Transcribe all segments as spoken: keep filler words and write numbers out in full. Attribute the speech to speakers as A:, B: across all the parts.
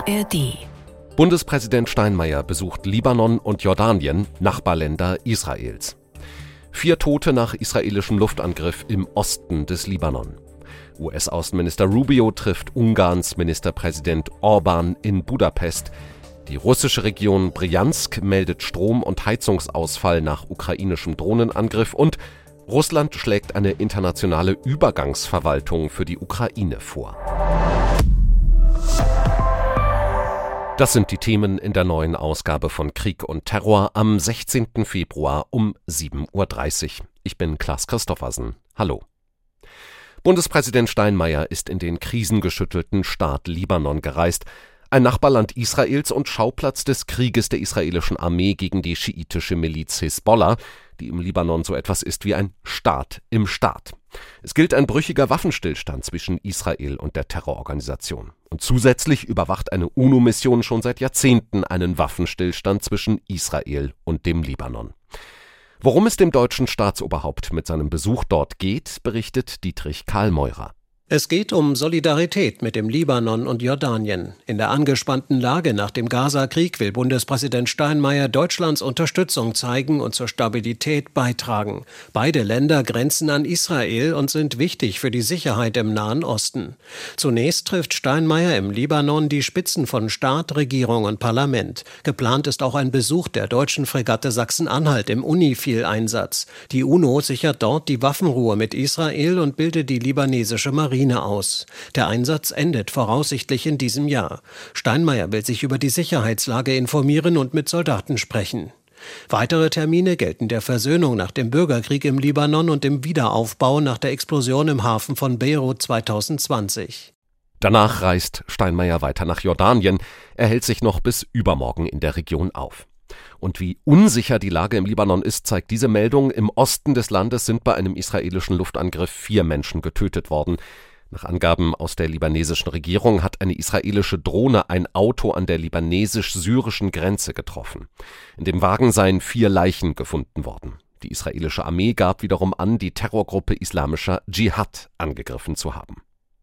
A: A R D.
B: Bundespräsident Steinmeier besucht Libanon und Jordanien, Nachbarländer Israels. Vier Tote nach israelischem Luftangriff im Osten des Libanon. U S-Außenminister Rubio trifft Ungarns Ministerpräsident Orbán in Budapest. Die russische Region Brjansk meldet Strom- und Heizungsausfall nach ukrainischem Drohnenangriff und Russland schlägt eine internationale Übergangsverwaltung für die Ukraine vor. Das sind die Themen in der neuen Ausgabe von Krieg und Terror am sechzehnten Februar um sieben Uhr dreißig. Ich bin Klaas Christoffersen. Hallo. Bundespräsident Steinmeier ist in den krisengeschüttelten Staat Libanon gereist, ein Nachbarland Israels und Schauplatz des Krieges der israelischen Armee gegen die schiitische Miliz Hisbollah, die im Libanon so etwas ist wie ein Staat im Staat. Es gilt ein brüchiger Waffenstillstand zwischen Israel und der Terrororganisation. Und zusätzlich überwacht eine UNO-Mission schon seit Jahrzehnten einen Waffenstillstand zwischen Israel und dem Libanon. Worum es dem deutschen Staatsoberhaupt mit seinem Besuch dort geht, berichtet Dietrich Kahlmeurer.
C: Es geht um Solidarität mit dem Libanon und Jordanien. In der angespannten Lage nach dem Gaza-Krieg will Bundespräsident Steinmeier Deutschlands Unterstützung zeigen und zur Stabilität beitragen. Beide Länder grenzen an Israel und sind wichtig für die Sicherheit im Nahen Osten. Zunächst trifft Steinmeier im Libanon die Spitzen von Staat, Regierung und Parlament. Geplant ist auch ein Besuch der deutschen Fregatte Sachsen-Anhalt im UNIFIL-Einsatz. Die UNO sichert dort die Waffenruhe mit Israel und bildet die libanesische Marine aus. Der Einsatz endet voraussichtlich in diesem Jahr. Steinmeier will sich über die Sicherheitslage informieren und mit Soldaten sprechen. Weitere Termine gelten der Versöhnung nach dem Bürgerkrieg im Libanon und dem Wiederaufbau nach der Explosion im Hafen von Beirut zweitausendzwanzig.
B: Danach reist Steinmeier weiter nach Jordanien. Er hält sich noch bis übermorgen in der Region auf. Und wie unsicher die Lage im Libanon ist, zeigt diese Meldung. Im Osten des Landes sind bei einem israelischen Luftangriff vier Menschen getötet worden. Nach Angaben aus der libanesischen Regierung hat eine israelische Drohne ein Auto an der libanesisch-syrischen Grenze getroffen. In dem Wagen seien vier Leichen gefunden worden. Die israelische Armee gab wiederum an, die Terrorgruppe Islamischer Dschihad angegriffen zu haben.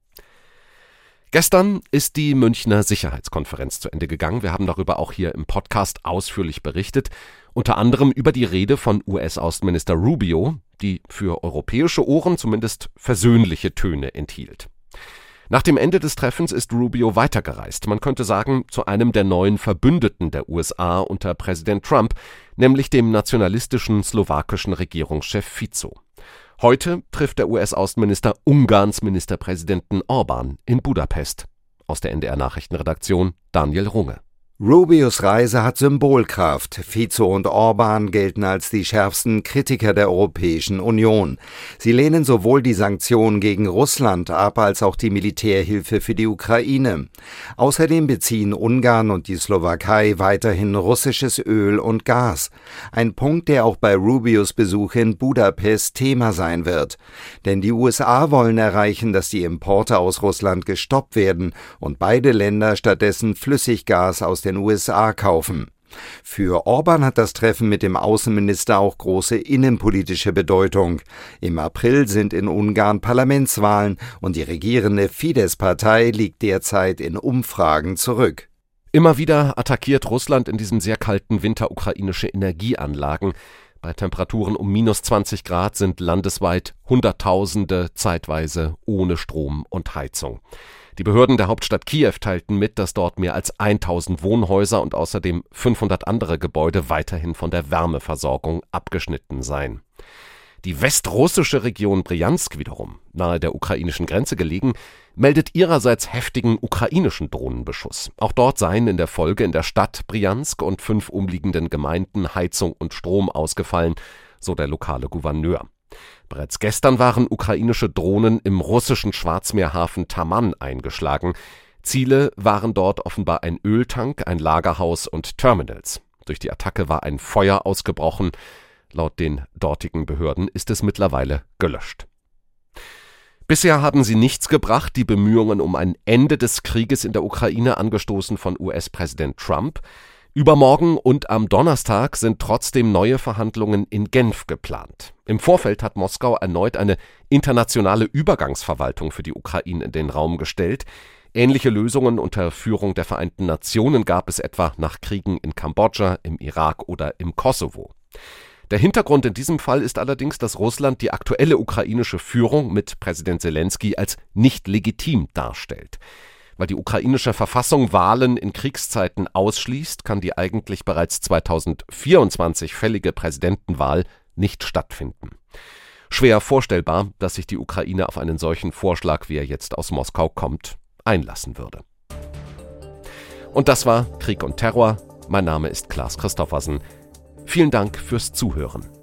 B: Gestern ist die Münchner Sicherheitskonferenz zu Ende gegangen. Wir haben darüber auch hier im Podcast ausführlich berichtet, unter anderem über die Rede von U S-Außenminister Rubio, die für europäische Ohren zumindest versöhnliche Töne enthielt. Nach dem Ende des Treffens ist Rubio weitergereist, man könnte sagen, zu einem der neuen Verbündeten der U S A unter Präsident Trump, nämlich dem nationalistischen slowakischen Regierungschef Fico. Heute trifft der U S-Außenminister Ungarns Ministerpräsidenten Orbán in Budapest. Aus der N D R-Nachrichtenredaktion Daniel Runge.
D: Rubios Reise hat Symbolkraft. Fico und Orbán gelten als die schärfsten Kritiker der Europäischen Union. Sie lehnen sowohl die Sanktionen gegen Russland ab, als auch die Militärhilfe für die Ukraine. Außerdem beziehen Ungarn und die Slowakei weiterhin russisches Öl und Gas. Ein Punkt, der auch bei Rubios Besuch in Budapest Thema sein wird. Denn die U S A wollen erreichen, dass die Importe aus Russland gestoppt werden und beide Länder stattdessen Flüssiggas aus den U S A kaufen. Für Orbán hat das Treffen mit dem Außenminister auch große innenpolitische Bedeutung. Im April sind in Ungarn Parlamentswahlen und die regierende Fidesz-Partei liegt derzeit in Umfragen zurück.
B: Immer wieder attackiert Russland in diesem sehr kalten Winter ukrainische Energieanlagen. Bei Temperaturen um minus zwanzig Grad sind landesweit Hunderttausende zeitweise ohne Strom und Heizung. Die Behörden der Hauptstadt Kiew teilten mit, dass dort mehr als tausend Wohnhäuser und außerdem fünfhundert andere Gebäude weiterhin von der Wärmeversorgung abgeschnitten seien. Die westrussische Region Brjansk wiederum, nahe der ukrainischen Grenze gelegen, meldet ihrerseits heftigen ukrainischen Drohnenbeschuss. Auch dort seien in der Folge in der Stadt Brjansk und fünf umliegenden Gemeinden Heizung und Strom ausgefallen, so der lokale Gouverneur. Bereits gestern waren ukrainische Drohnen im russischen Schwarzmeerhafen Taman eingeschlagen. Ziele waren dort offenbar ein Öltank, ein Lagerhaus und Terminals. Durch die Attacke war ein Feuer ausgebrochen. Laut den dortigen Behörden ist es mittlerweile gelöscht. Bisher haben sie nichts gebracht, die Bemühungen um ein Ende des Krieges in der Ukraine, angestoßen von U S-Präsident Trump. Übermorgen und am Donnerstag sind trotzdem neue Verhandlungen in Genf geplant. Im Vorfeld hat Moskau erneut eine internationale Übergangsverwaltung für die Ukraine in den Raum gestellt. Ähnliche Lösungen unter Führung der Vereinten Nationen gab es etwa nach Kriegen in Kambodscha, im Irak oder im Kosovo. Der Hintergrund in diesem Fall ist allerdings, dass Russland die aktuelle ukrainische Führung mit Präsident Selenskyj als nicht legitim darstellt. Weil die ukrainische Verfassung Wahlen in Kriegszeiten ausschließt, kann die eigentlich bereits zweitausendvierundzwanzig fällige Präsidentenwahl nicht stattfinden. Schwer vorstellbar, dass sich die Ukraine auf einen solchen Vorschlag, wie er jetzt aus Moskau kommt, einlassen würde. Und das war Krieg und Terror. Mein Name ist Klaas Christoffersen. Vielen Dank fürs Zuhören.